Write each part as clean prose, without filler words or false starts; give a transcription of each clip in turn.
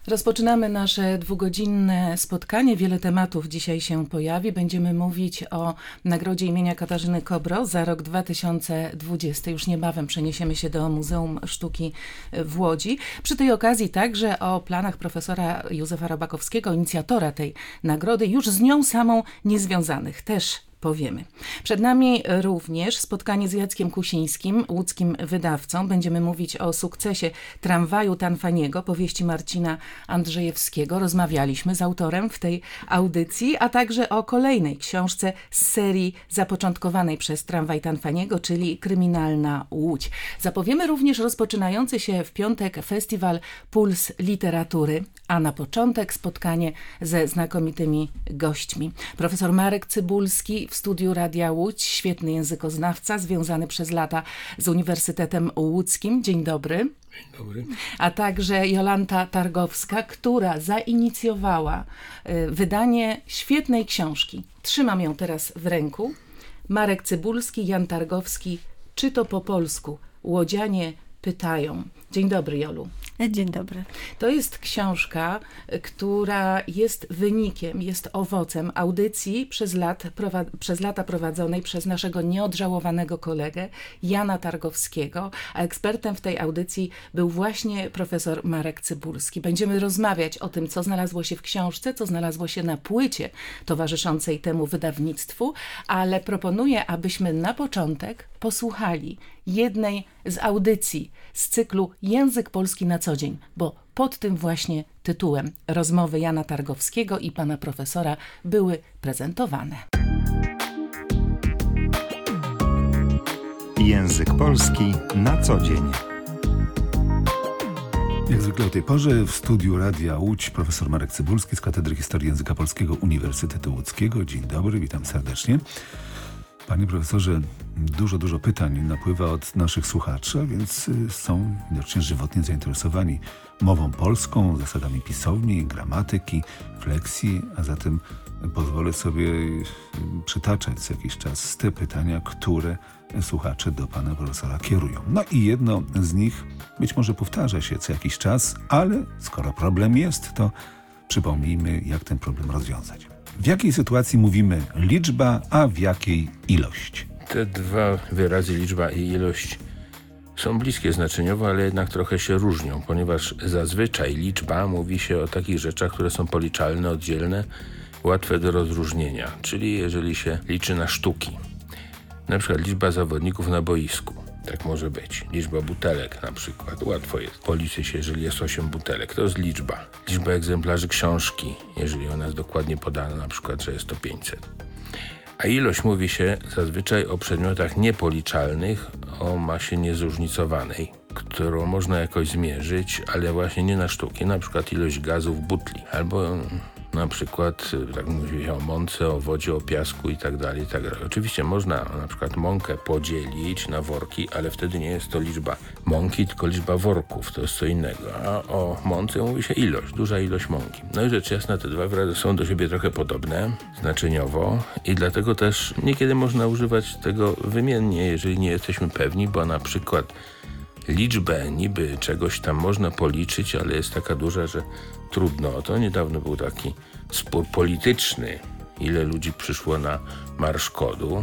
Rozpoczynamy nasze dwugodzinne spotkanie. Wiele tematów dzisiaj się pojawi. Będziemy mówić o nagrodzie imienia Katarzyny Kobro za rok 2020. Już niebawem przeniesiemy się do Muzeum Sztuki w Łodzi. Przy tej okazji także o planach profesora Józefa Robakowskiego, inicjatora tej nagrody, już z nią samą niezwiązanych. Też powiemy. Przed nami również spotkanie z Jackiem Kusińskim, łódzkim wydawcą. Będziemy mówić o sukcesie Tramwaju Tanfaniego, powieści Marcina Andrzejewskiego. Rozmawialiśmy z autorem w tej audycji, a także o kolejnej książce z serii zapoczątkowanej przez Tramwaj Tanfaniego, czyli Kryminalna Łódź. Zapowiemy również rozpoczynający się w piątek festiwal Puls Literatury, a na początek spotkanie ze znakomitymi gośćmi. Profesor Marek Cybulski w studiu Radia Łódź, świetny językoznawca, związany przez lata z Uniwersytetem Łódzkim. Dzień dobry. Dzień dobry. A także Jolanta Targowska, która zainicjowała wydanie świetnej książki. Trzymam ją teraz w ręku. Marek Cybulski, Jan Targowski. Czy to po polsku? Łodzianie pytają. Dzień dobry, Jolu. Dzień dobry. To jest książka, która jest wynikiem, jest owocem audycji przez lata prowadzonej przez naszego nieodżałowanego kolegę Jana Targowskiego, a ekspertem w tej audycji był właśnie profesor Marek Cybulski. Będziemy rozmawiać o tym, co znalazło się w książce, co znalazło się na płycie towarzyszącej temu wydawnictwu, ale proponuję, abyśmy na początek posłuchali jednej z audycji z cyklu Język Polski na co dzień, bo pod tym właśnie tytułem rozmowy Jana Targowskiego i pana profesora były prezentowane. Język polski na co dzień. Jak zwykle o tej porze w studiu Radia Łódź profesor Marek Cybulski z Katedry Historii Języka Polskiego Uniwersytetu Łódzkiego. Dzień dobry, witam serdecznie. Panie profesorze, dużo pytań napływa od naszych słuchaczy, więc są widocznie żywotnie zainteresowani mową polską, zasadami pisowni, gramatyki, fleksji, a zatem pozwolę sobie przytaczać co jakiś czas te pytania, które słuchacze do pana profesora kierują. No i jedno z nich być może powtarza się co jakiś czas, ale skoro problem jest, to przypomnijmy, jak ten problem rozwiązać. W jakiej sytuacji mówimy liczba, a w jakiej ilość? Te dwa wyrazy, liczba i ilość, są bliskie znaczeniowo, ale jednak trochę się różnią, ponieważ zazwyczaj liczba mówi się o takich rzeczach, które są policzalne, oddzielne, łatwe do rozróżnienia, czyli jeżeli się liczy na sztuki. Na przykład liczba zawodników na boisku. Tak może być. Liczba butelek na przykład. Łatwo jest policzyć, jeżeli jest 8 butelek. To jest liczba. Liczba egzemplarzy książki, jeżeli ona jest dokładnie podana, na przykład, że jest to 500. A ilość mówi się zazwyczaj o przedmiotach niepoliczalnych, o masie niezróżnicowanej, którą można jakoś zmierzyć, ale właśnie nie na sztuki. Na przykład ilość gazu w butli. Albo na przykład, tak mówi się o mące, o wodzie, o piasku i tak dalej, i tak dalej. Oczywiście można na przykład mąkę podzielić na worki, ale wtedy nie jest to liczba mąki, tylko liczba worków. To jest co innego. A o mące mówi się ilość, duża ilość mąki. No i rzecz jasna, te dwa wyrazy są do siebie trochę podobne znaczeniowo i dlatego też niekiedy można używać tego wymiennie, jeżeli nie jesteśmy pewni, bo na przykład liczbę niby czegoś tam można policzyć, ale jest taka duża, że trudno. To niedawno był taki spór polityczny, ile ludzi przyszło na Marsz Kodu.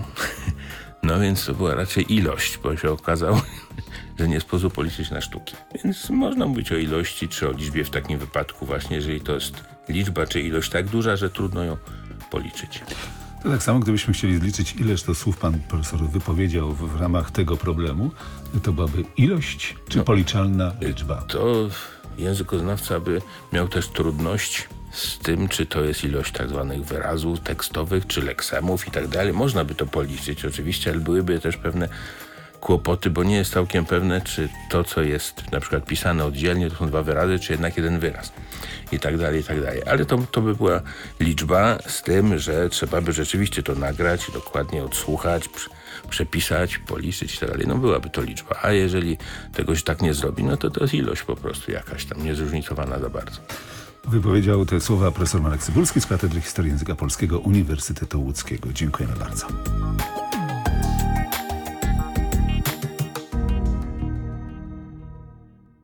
No więc to była raczej ilość, bo się okazało, że nie sposób policzyć na sztuki. Więc można mówić o ilości czy o liczbie w takim wypadku właśnie, jeżeli to jest liczba czy ilość tak duża, że trudno ją policzyć. To tak samo, gdybyśmy chcieli zliczyć, ileż to słów pan profesor wypowiedział w ramach tego problemu, to byłaby ilość czy policzalna liczba? To językoznawca by miał też trudność z tym, czy to jest ilość tak zwanych wyrazów tekstowych, czy leksemów i tak dalej. Można by to policzyć oczywiście, ale byłyby też pewne kłopoty, bo nie jest całkiem pewne, czy to, co jest na przykład pisane oddzielnie, to są dwa wyrazy, czy jednak jeden wyraz. I tak dalej, i tak dalej. Ale to by była liczba z tym, że trzeba by rzeczywiście to nagrać, dokładnie odsłuchać, przepisać, policzyć i tak dalej. No byłaby to liczba. A jeżeli tego się tak nie zrobi, no to jest ilość po prostu jakaś tam niezróżnicowana za bardzo. Wypowiedział te słowa profesor Marek Cybulski z Katedry Historii Języka Polskiego Uniwersytetu Łódzkiego. Dziękujemy bardzo.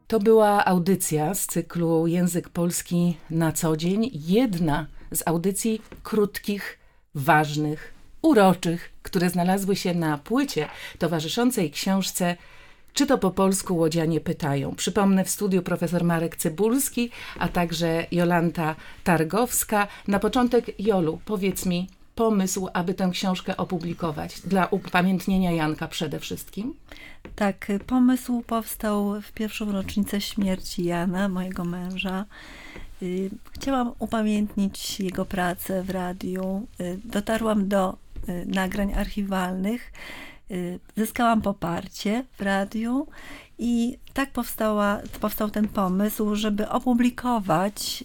To była audycja z cyklu Język Polski na co dzień. Jedna z audycji krótkich, ważnych, uroczych, które znalazły się na płycie towarzyszącej książce Czy to po polsku łodzianie pytają. Przypomnę, w studiu profesor Marek Cybulski, a także Jolanta Targowska. Na początek, Jolu, powiedz mi pomysł, aby tę książkę opublikować dla upamiętnienia Janka przede wszystkim. Tak, pomysł powstał w pierwszą rocznicę śmierci Jana, mojego męża. Chciałam upamiętnić jego pracę w radiu. Dotarłam do nagrań archiwalnych. Zyskałam poparcie w radiu i tak powstał ten pomysł, żeby opublikować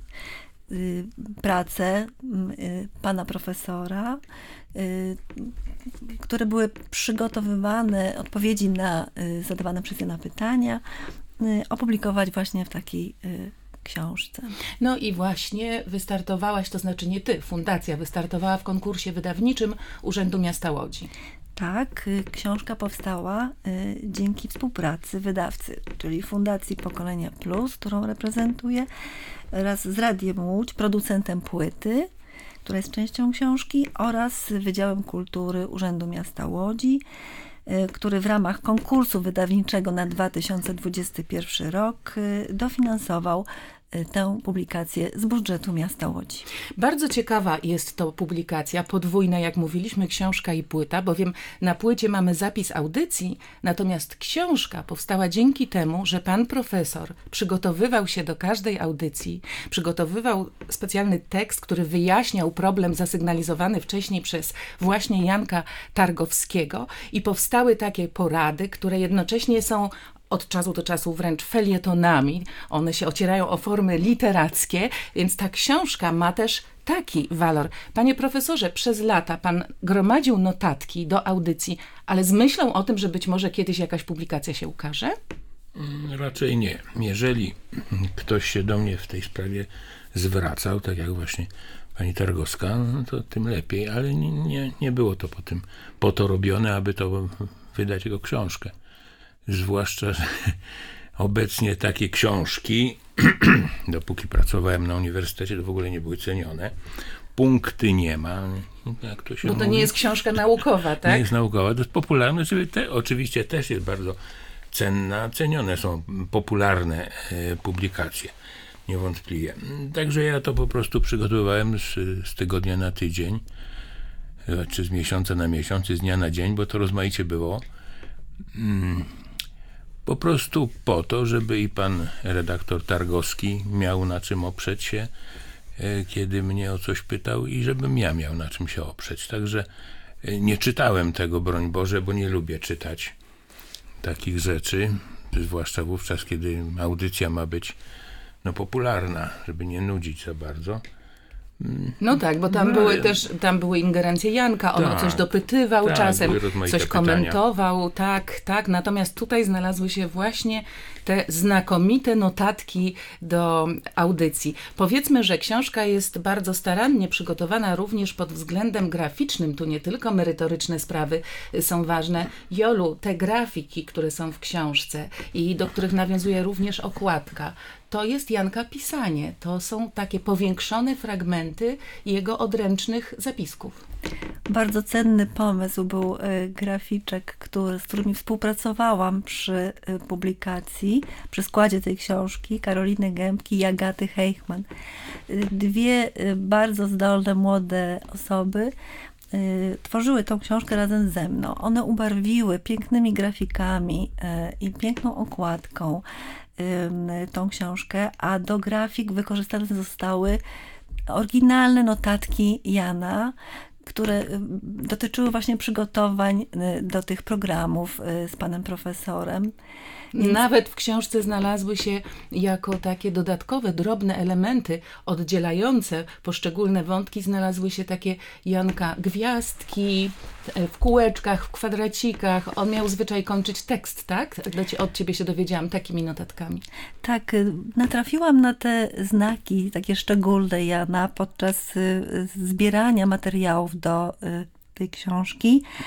prace pana profesora, które były przygotowywane, odpowiedzi na zadawane przez Jana pytania, opublikować właśnie w takiej książce. No i właśnie wystartowałaś, to znaczy nie ty, fundacja wystartowała w konkursie wydawniczym Urzędu Miasta Łodzi. Tak, książka powstała dzięki współpracy wydawcy, czyli Fundacji Pokolenia Plus, którą reprezentuję, oraz z Radiem Łódź, producentem płyty, która jest częścią książki, oraz Wydziałem Kultury Urzędu Miasta Łodzi, który w ramach konkursu wydawniczego na 2021 rok dofinansował tę publikację z budżetu miasta Łodzi. Bardzo ciekawa jest to publikacja, podwójna, jak mówiliśmy, książka i płyta, bowiem na płycie mamy zapis audycji, natomiast książka powstała dzięki temu, że pan profesor przygotowywał się do każdej audycji, przygotowywał specjalny tekst, który wyjaśniał problem zasygnalizowany wcześniej przez właśnie Janka Targowskiego i powstały takie porady, które jednocześnie są od czasu do czasu wręcz felietonami. One się ocierają o formy literackie, więc ta książka ma też taki walor. Panie profesorze, przez lata pan gromadził notatki do audycji, ale z myślą o tym, że być może kiedyś jakaś publikacja się ukaże? Raczej nie. Jeżeli ktoś się do mnie w tej sprawie zwracał, tak jak właśnie pani Targowska, no to tym lepiej, ale nie było to po to robione, aby to wydać jego książkę. Zwłaszcza, że obecnie takie książki, dopóki pracowałem na uniwersytecie, to w ogóle nie były cenione. Punkty nie ma. Jak to się Bo to mówi? nie jest książka naukowa, tak? Nie jest naukowa, to jest popularne. Oczywiście też jest bardzo cenna. Cenione są popularne publikacje. Niewątpliwie. Także ja to po prostu przygotowywałem z tygodnia na tydzień, czy z miesiąca na miesiąc, z dnia na dzień, bo to rozmaicie było. Po prostu po to, żeby i pan redaktor Targowski miał na czym oprzeć się, kiedy mnie o coś pytał, i żebym ja miał na czym się oprzeć. Także nie czytałem tego, broń Boże, bo nie lubię czytać takich rzeczy, zwłaszcza wówczas, kiedy audycja ma być popularna, żeby nie nudzić za bardzo. No tak, bo tam były ingerencje Janka, on o coś dopytywał czasem, coś komentował, tak. Natomiast tutaj znalazły się właśnie te znakomite notatki do audycji. Powiedzmy, że książka jest bardzo starannie przygotowana również pod względem graficznym. Tu nie tylko merytoryczne sprawy są ważne. Jolu, te grafiki, które są w książce i do których nawiązuje również okładka, to jest Janka pisanie. To są takie powiększone fragmenty jego odręcznych zapisków. Bardzo cenny pomysł był graficzek, z którymi współpracowałam przy publikacji, przy składzie tej książki, Karoliny Gębki i Agaty Heichman. Dwie bardzo zdolne, młode osoby tworzyły tą książkę razem ze mną. One ubarwiły pięknymi grafikami i piękną okładką tą książkę, a do grafik wykorzystane zostały oryginalne notatki Jana, które dotyczyły właśnie przygotowań do tych programów z panem profesorem. Nawet w książce znalazły się jako takie dodatkowe, drobne elementy oddzielające poszczególne wątki, znalazły się takie Janka gwiazdki w kółeczkach, w kwadracikach. On miał zwyczaj kończyć tekst, tak? Od ciebie się dowiedziałam takimi notatkami. Tak, natrafiłam na te znaki takie szczególne Jana podczas zbierania materiałów do tej książki.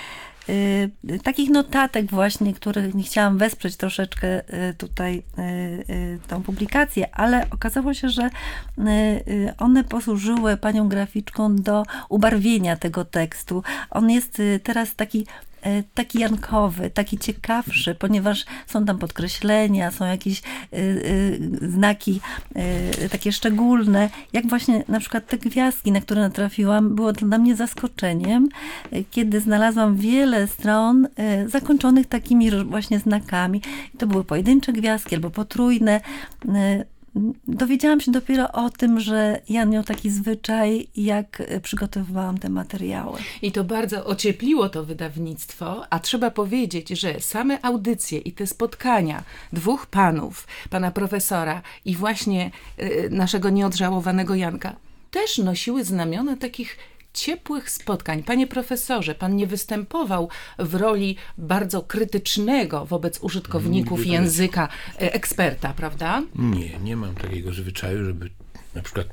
takich notatek właśnie, których nie chciałam wesprzeć troszeczkę tutaj tą publikację, ale okazało się, że one posłużyły panią graficzką do ubarwienia tego tekstu. On jest teraz taki jankowy, taki ciekawszy, ponieważ są tam podkreślenia, są jakieś znaki takie szczególne, jak właśnie na przykład te gwiazdki, na które natrafiłam, było dla mnie zaskoczeniem, kiedy znalazłam wiele stron zakończonych takimi właśnie znakami. To były pojedyncze gwiazdki albo potrójne. Dowiedziałam się dopiero o tym, że Jan miał taki zwyczaj, jak przygotowywałam te materiały. I to bardzo ociepliło to wydawnictwo, a trzeba powiedzieć, że same audycje i te spotkania dwóch panów, pana profesora i właśnie naszego nieodżałowanego Janka, też nosiły znamiona takich ciepłych spotkań. Panie profesorze, pan nie występował w roli bardzo krytycznego wobec użytkowników języka eksperta, prawda? Nie mam takiego zwyczaju, żeby na przykład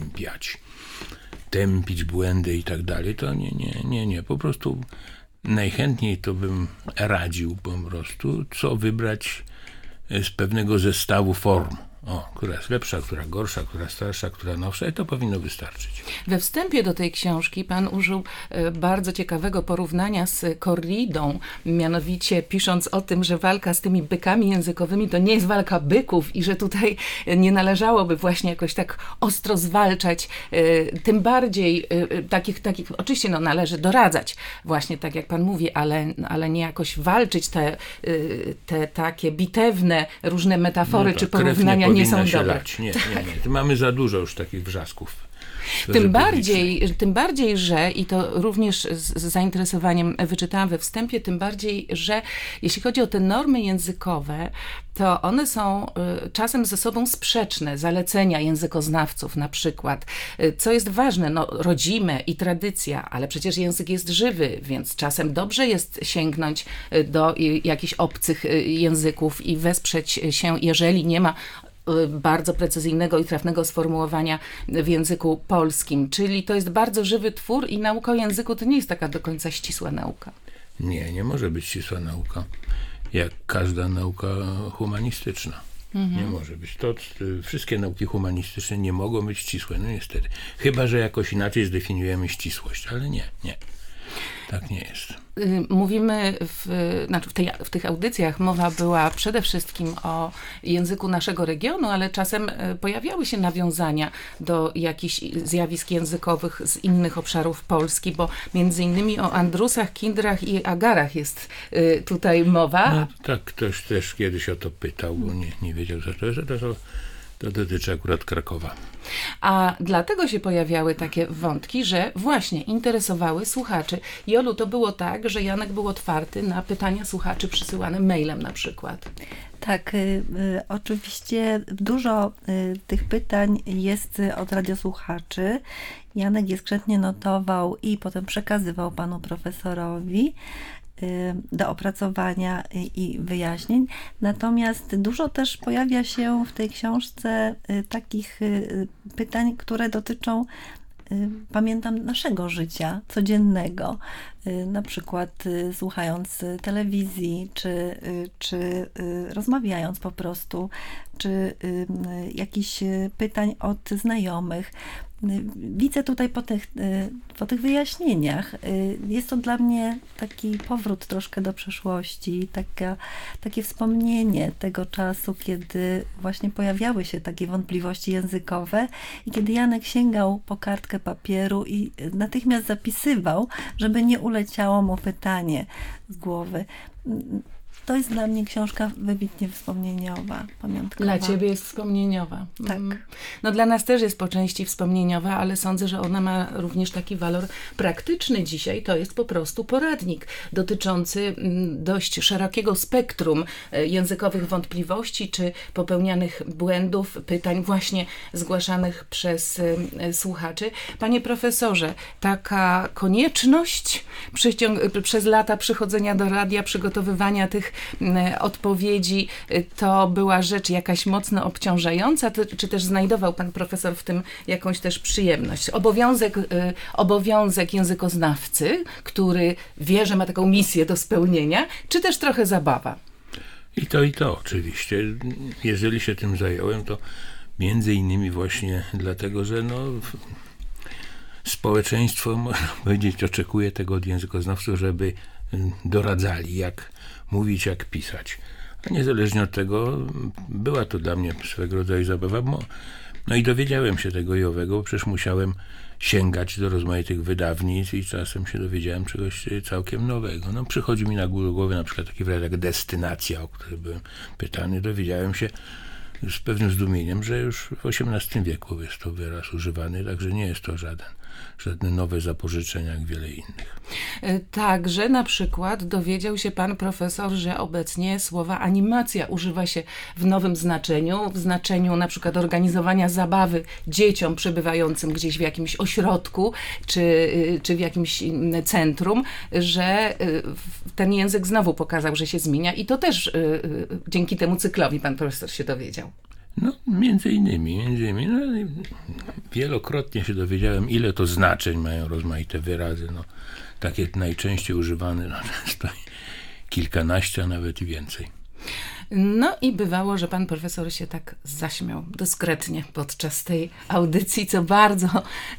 tępić błędy i tak dalej. To nie. Po prostu najchętniej to bym radził po prostu, co wybrać z pewnego zestawu form. Która jest lepsza, która gorsza, która starsza, która nowsza, i to powinno wystarczyć. We wstępie do tej książki pan użył bardzo ciekawego porównania z korridą, mianowicie pisząc o tym, że walka z tymi bykami językowymi to nie jest walka byków i że tutaj nie należałoby właśnie jakoś tak ostro zwalczać, tym bardziej takich oczywiście należy doradzać, właśnie tak jak pan mówi, ale nie jakoś walczyć, te takie bitewne różne metafory czy porównania nie są dobre. Nie. Mamy za dużo już takich wrzasków. Tym bardziej, że, i to również z zainteresowaniem wyczytałam we wstępie, tym bardziej, że jeśli chodzi o te normy językowe, to one są czasem ze sobą sprzeczne, zalecenia językoznawców na przykład. Co jest ważne, rodzime i tradycja, ale przecież język jest żywy, więc czasem dobrze jest sięgnąć do jakichś obcych języków i wesprzeć się, jeżeli nie ma bardzo precyzyjnego i trafnego sformułowania w języku polskim. Czyli to jest bardzo żywy twór i nauka o języku to nie jest taka do końca ścisła nauka. Nie może być ścisła nauka, jak każda nauka humanistyczna. Nie może być. Wszystkie nauki humanistyczne nie mogą być ścisłe, niestety. Chyba że jakoś inaczej zdefiniujemy ścisłość, ale nie. Tak nie jest. Mówimy, w tych audycjach mowa była przede wszystkim o języku naszego regionu, ale czasem pojawiały się nawiązania do jakichś zjawisk językowych z innych obszarów Polski, bo między innymi o Andrusach, Kindrach i Agarach jest tutaj mowa. Tak, ktoś też kiedyś o to pytał, bo nie wiedział, co to jest. To dotyczy akurat Krakowa. A dlatego się pojawiały takie wątki, że właśnie interesowały słuchaczy. Jolu, to było tak, że Janek był otwarty na pytania słuchaczy przysyłane mailem na przykład. Tak, oczywiście dużo tych pytań jest od radiosłuchaczy. Janek je skrzętnie notował i potem przekazywał panu profesorowi do opracowania i wyjaśnień. Natomiast dużo też pojawia się w tej książce takich pytań, które dotyczą, pamiętam, naszego życia codziennego. Na przykład słuchając telewizji, czy rozmawiając po prostu, czy jakichś pytań od znajomych. Widzę tutaj po tych wyjaśnieniach, jest to dla mnie taki powrót troszkę do przeszłości, takie wspomnienie tego czasu, kiedy właśnie pojawiały się takie wątpliwości językowe i kiedy Janek sięgał po kartkę papieru i natychmiast zapisywał, żeby nie uleciało mu pytanie z głowy. To jest dla mnie książka wybitnie wspomnieniowa, pamiątkowa. Dla ciebie jest wspomnieniowa. Tak. No dla nas też jest po części wspomnieniowa, ale sądzę, że ona ma również taki walor praktyczny dzisiaj. To jest po prostu poradnik dotyczący dość szerokiego spektrum językowych wątpliwości, czy popełnianych błędów, pytań właśnie zgłaszanych przez słuchaczy. Panie profesorze, taka konieczność przez lata przychodzenia do radia, przygotowywania tych odpowiedzi to była rzecz jakaś mocno obciążająca, czy też znajdował pan profesor w tym jakąś też przyjemność? Obowiązek językoznawcy, który wie, że ma taką misję do spełnienia, czy też trochę zabawa? I to oczywiście. Jeżeli się tym zająłem, to między innymi właśnie dlatego, że społeczeństwo, można powiedzieć, oczekuje tego od językoznawców, żeby doradzali, jak mówić, jak pisać. A niezależnie od tego była to dla mnie swego rodzaju zabawa. No i dowiedziałem się tego i owego, bo przecież musiałem sięgać do rozmaitych wydawnic i czasem się dowiedziałem czegoś całkiem nowego. No, przychodzi mi na głowy na przykład taki wyraz jak destynacja, o który byłem pytany. Dowiedziałem się z pewnym zdumieniem, że już w XVIII wieku jest to wyraz używany, także nie jest to żadne nowe zapożyczenie jak wiele innych. Także na przykład dowiedział się pan profesor, że obecnie słowa animacja używa się w nowym znaczeniu, w znaczeniu na przykład organizowania zabawy dzieciom przebywającym gdzieś w jakimś ośrodku czy w jakimś centrum, że ten język znowu pokazał, że się zmienia i to też dzięki temu cyklowi pan profesor się dowiedział. No, między innymi. Wielokrotnie się dowiedziałem, ile to znaczeń mają rozmaite wyrazy. Takie najczęściej używane, często kilkanaście, a nawet i więcej. No i bywało, że pan profesor się tak zaśmiał dyskretnie podczas tej audycji, co bardzo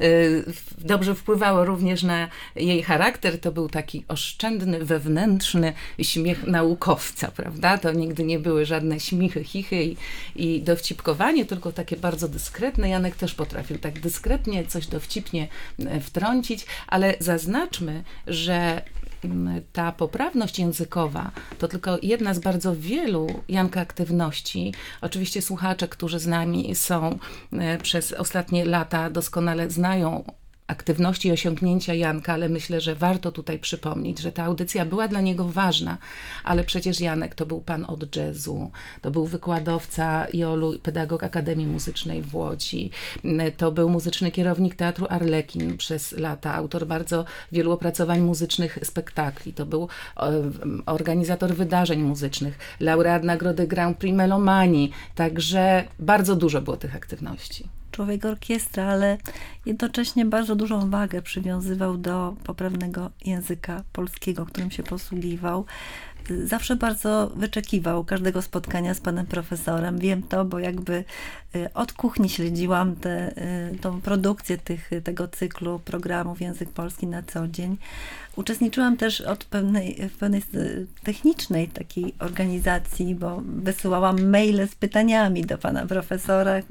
dobrze wpływało również na jej charakter. To był taki oszczędny, wewnętrzny śmiech naukowca, prawda? To nigdy nie były żadne śmichy, chichy i dowcipkowanie, tylko takie bardzo dyskretne. Janek też potrafił tak dyskretnie coś dowcipnie wtrącić, ale zaznaczmy, że ta poprawność językowa to tylko jedna z bardzo wielu Janka aktywności. Oczywiście słuchacze, którzy z nami są przez ostatnie lata, doskonale znają aktywności i osiągnięcia Janka, ale myślę, że warto tutaj przypomnieć, że ta audycja była dla niego ważna, ale przecież Janek to był pan od jazzu, to był wykładowca IOL-u, pedagog Akademii Muzycznej w Łodzi, to był muzyczny kierownik Teatru Arlekin przez lata, autor bardzo wielu opracowań muzycznych spektakli, to był organizator wydarzeń muzycznych, laureat Nagrody Grand Prix Melomanii, także bardzo dużo było tych aktywności. Człowiek orkiestra, ale jednocześnie bardzo dużą wagę przywiązywał do poprawnego języka polskiego, którym się posługiwał. Zawsze bardzo wyczekiwał każdego spotkania z panem profesorem. Wiem to, bo jakby od kuchni śledziłam tą produkcję tego cyklu programów Język Polski na co dzień. Uczestniczyłam też w pewnej technicznej takiej organizacji, bo wysyłałam maile z pytaniami do pana profesora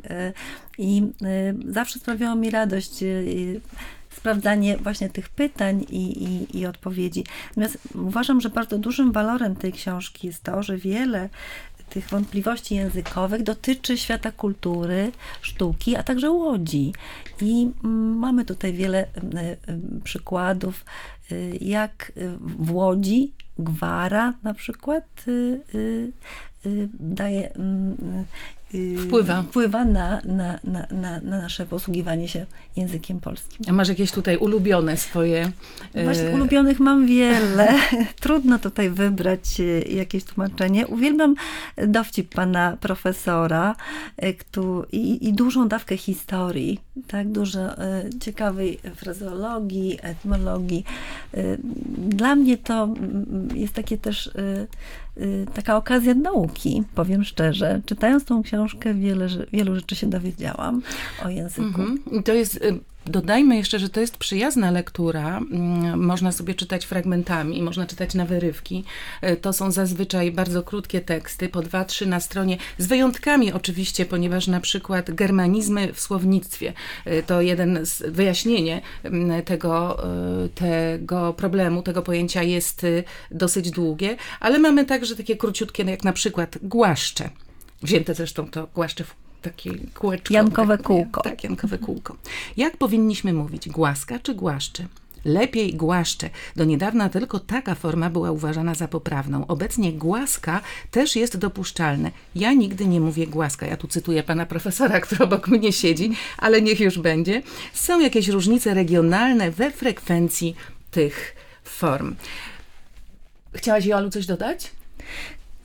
i zawsze sprawiało mi radość sprawdzanie właśnie tych pytań i odpowiedzi. Natomiast uważam, że bardzo dużym walorem tej książki jest to, że wiele tych wątpliwości językowych dotyczy świata kultury, sztuki, a także Łodzi. I mamy tutaj wiele przykładów, jak w Łodzi gwara na przykład daje wpływa na nasze posługiwanie się językiem polskim. A masz jakieś tutaj ulubione swoje? Właśnie ulubionych mam wiele. Trudno tutaj wybrać jakieś tłumaczenie. Uwielbiam dowcip pana profesora i dużą dawkę historii, tak, dużo ciekawej frazeologii, etymologii. Dla mnie to jest takie też taka okazja nauki, powiem szczerze. Czytając tą książkę wielu rzeczy się dowiedziałam o języku. I to jest... Dodajmy jeszcze, że to jest przyjazna lektura. Można sobie czytać fragmentami, można czytać na wyrywki. To są zazwyczaj bardzo krótkie teksty, po 2-3 na stronie, z wyjątkami oczywiście, ponieważ na przykład germanizmy w słownictwie to wyjaśnienie tego problemu, tego pojęcia jest dosyć długie, ale mamy także takie króciutkie, jak na przykład głaszcze. Wzięte zresztą to głaszcze takie kółeczko. Jankowe kółko. Tak, jankowe kółko. Jak powinniśmy mówić? Głaska czy głaszcze? Lepiej głaszcze. Do niedawna tylko taka forma była uważana za poprawną. Obecnie głaska też jest dopuszczalne. Ja nigdy nie mówię głaska. Ja tu cytuję pana profesora, który obok mnie siedzi, ale niech już będzie. Są jakieś różnice regionalne we frekwencji tych form. Chciałaś, Jolu, coś dodać?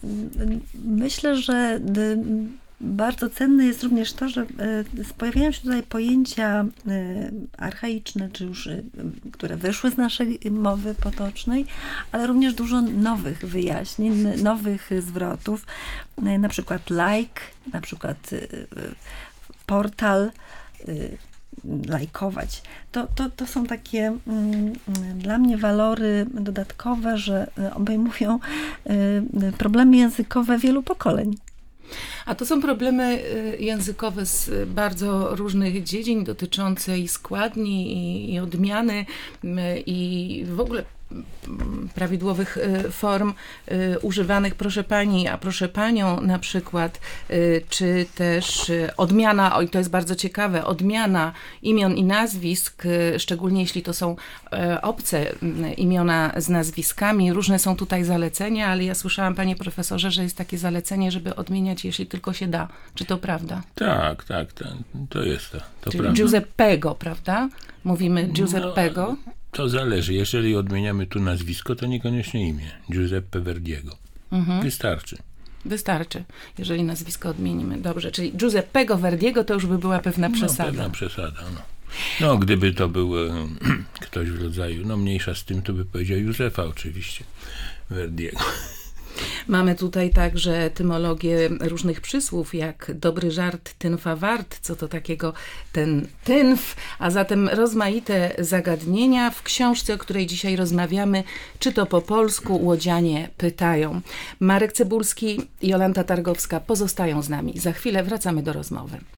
Myślę, że bardzo cenne jest również to, że pojawiają się tutaj pojęcia archaiczne, czy już, które wyszły z naszej mowy potocznej, ale również dużo nowych wyjaśnień, nowych zwrotów, na przykład like, na przykład portal, lajkować. To są takie dla mnie walory dodatkowe, że obejmują problemy językowe wielu pokoleń. A to są problemy językowe z bardzo różnych dziedzin, dotyczące i składni, i odmiany, i w ogóle prawidłowych form używanych, proszę pani, a proszę panią na przykład, czy też odmiana, oj to jest bardzo ciekawe, odmiana imion i nazwisk, szczególnie jeśli to są obce imiona z nazwiskami. Różne są tutaj zalecenia, ale ja słyszałam, panie profesorze, że jest takie zalecenie, żeby odmieniać, jeśli tylko się da. Czy to prawda? Tak, to jest to Czyli prawda. Giuseppego, prawda? Mówimy Giuseppego. To zależy. Jeżeli odmieniamy tu nazwisko, to niekoniecznie imię. Giuseppe Verdiego. Wystarczy. Wystarczy, jeżeli nazwisko odmienimy. Dobrze, czyli Giuseppego Verdiego to już by była pewna przesada. Pewna przesada, no. Gdyby to był ktoś w rodzaju, mniejsza z tym, to by powiedział Józefa oczywiście Verdiego. Mamy tutaj także etymologię różnych przysłów, jak dobry żart tynfa wart, co to takiego ten tynf, a zatem rozmaite zagadnienia w książce, o której dzisiaj rozmawiamy, czy to po polsku, łodzianie pytają. Marek Cebulski i Jolanta Targowska pozostają z nami. Za chwilę wracamy do rozmowy.